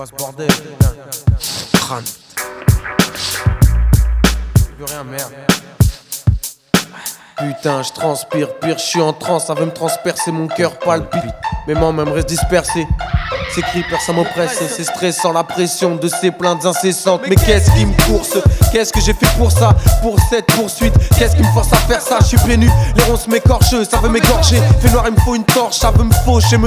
quoi ce bordel? Crâne. Plus rien, merde. Putain, je transpire, pire, je suis en transe, ça veut me transpercer, mon cœur palpite. Mes membres reste dispersés. Ces creepers, ça m'oppresse, c'est stressant, la pression de ces plaintes incessantes. Mais qu'est-ce qui me course? Qu'est-ce que j'ai fait pour ça? Pour cette poursuite, qu'est-ce qui me force à faire ça? Je suis pénu, les ronces m'écorchent, ça veut m'égorger. Fait noir, il me faut une torche, ça veut me faucher, me